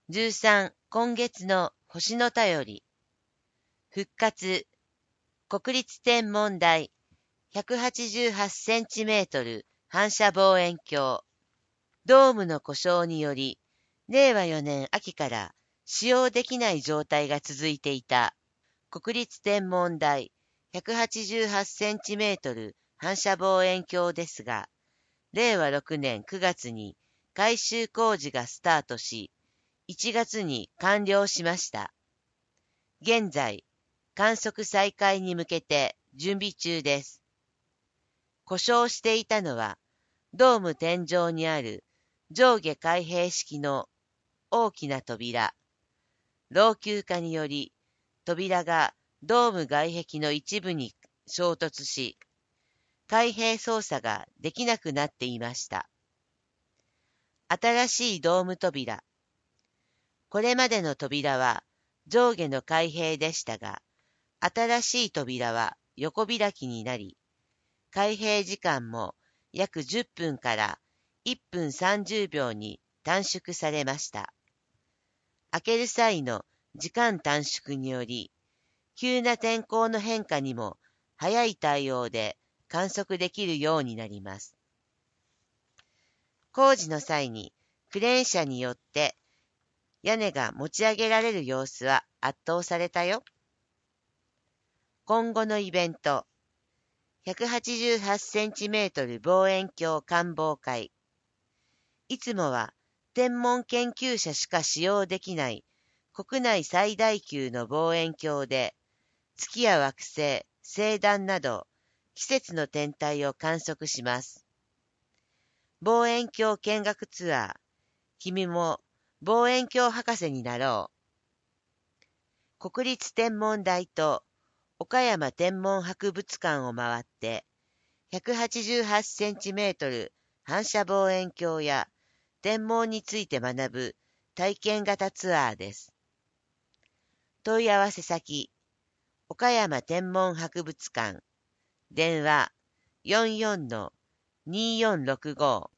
13、今月の星の便り。復活。国立天文台188センチメートル反射望遠鏡。ドームの故障により、令和4年秋から使用できない状態が続いていた国立天文台188センチメートル反射望遠鏡ですが、令和6年9月に改修工事がスタートし、1月に完了しました。現在、観測再開に向けて準備中です。故障していたのは、ドーム天井にある上下開閉式の大きな扉。老朽化により、扉がドーム外壁の一部に衝突し、開閉操作ができなくなっていました。新しいドーム扉。これまでの扉は上下の開閉でしたが、新しい扉は横開きになり、開閉時間も約10分から1分30秒に短縮されました。開ける際の時間短縮により、急な天候の変化にも早い対応で観測できるようになります。工事の際にクレーン車によって屋根が持ち上げられる様子は圧倒されたよ。今後のイベント。188センチメートル望遠鏡観望会。いつもは天文研究者しか使用できない国内最大級の望遠鏡で、月や惑星、星団など季節の天体を観測します。望遠鏡見学ツアー。君も望遠鏡博士になろう。国立天文台と岡山天文博物館を回って、188センチメートル反射望遠鏡や天文について学ぶ体験型ツアーです。問い合わせ先、岡山天文博物館、電話44-2465